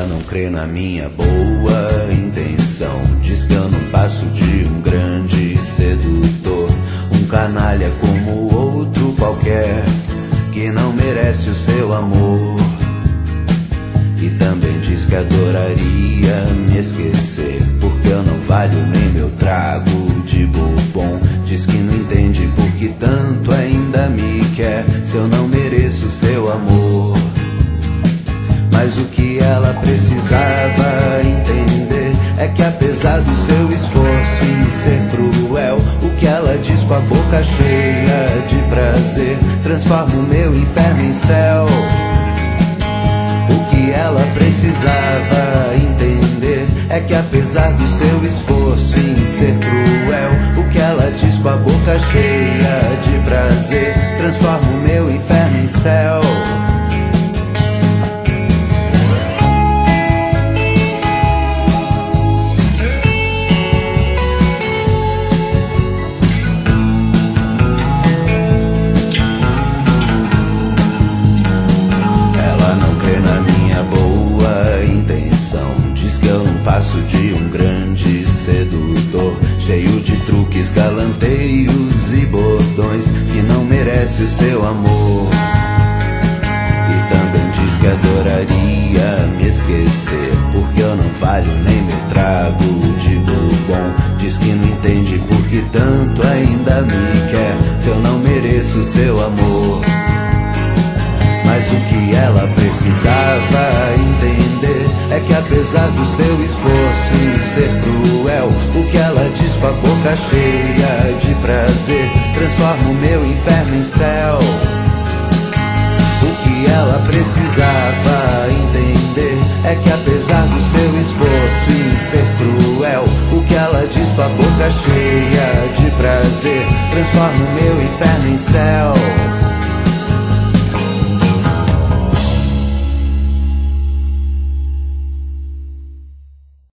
não crê na minha boa intenção. Diz que eu não passo de um grande sedutor, um canalha como outro qualquer, que não merece o seu amor. E também diz que adoraria me esquecer, porque eu não valho nem meu trago de bourbon. Diz que não entende por que tanto ainda me quer, se eu não mereço seu amor. Mas o que ela precisava entender é que apesar do seu esforço em ser cruel, o que ela diz com a boca cheia de prazer transforma o meu inferno em céu. O que ela precisava entender é que apesar do seu esforço em ser cruel, o que ela diz com a boca cheia de prazer transforma o meu inferno em céu. Passo de um grande sedutor, cheio de truques, galanteios e bordões, que não merece o seu amor. E também diz que adoraria me esquecer, porque eu não valho nem meu trago de bourbon. Diz que não entende por que tanto ainda me quer, se eu não mereço o seu amor. Mas o que ela precisava entender é que apesar do seu esforço em ser cruel, o que ela diz com a boca cheia de prazer transforma o meu inferno em céu. O que ela precisava entender é que apesar do seu esforço em ser cruel, o que ela diz com a boca cheia de prazer transforma o meu inferno em céu.